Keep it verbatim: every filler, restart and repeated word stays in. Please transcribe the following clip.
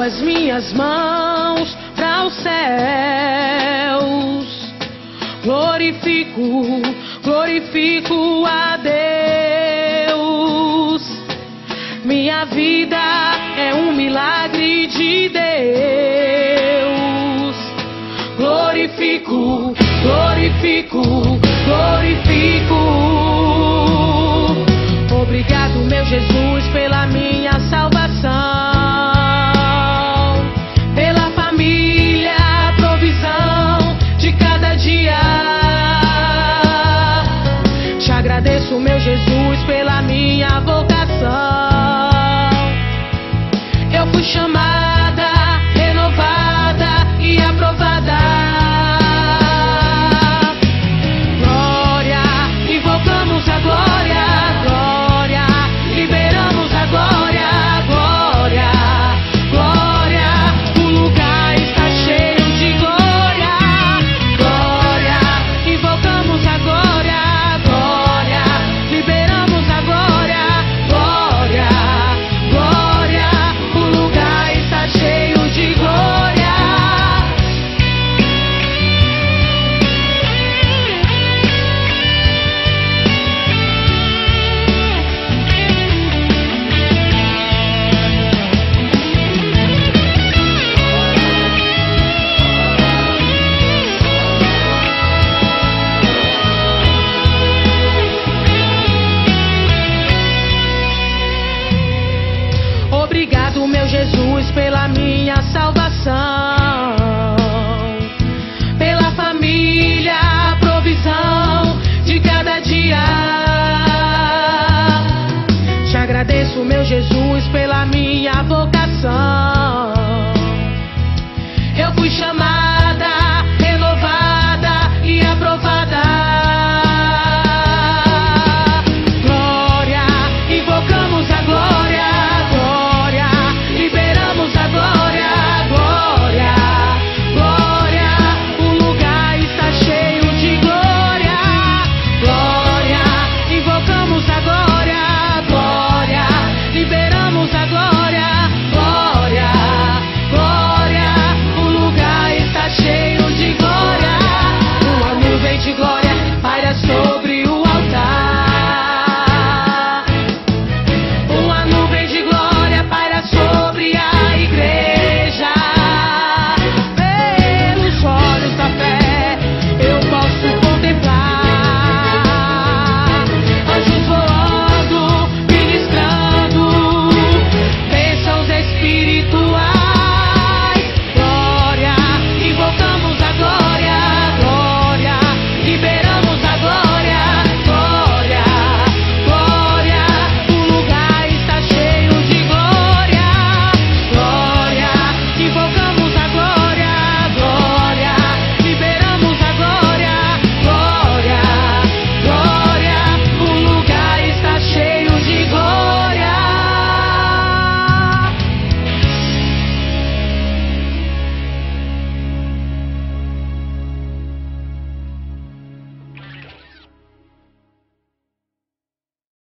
as minhas mãos para os céus. Glorifico, glorifico a Deus. Minha vida é um milagre de Deus. Glorifico, glorifico, glorifico. Obrigado, meu Jesus, pela minha salvação, pela família, provisão de cada dia. Te agradeço, meu Jesus, pela minha vocação. Eu fui chamada, renovada e aprovada. Glória, invocamos a glória. Glória, liberamos a glória. Glória, glória, o lugar está cheio de glória. Glória, invocamos a glória. Glória, liberamos a glória. Glória, glória, o lugar está cheio de glória. Obrigado, meu Jesus, pela minha salvação, pela família, provisão de cada dia. Te agradeço, meu Jesus, pela minha vocação.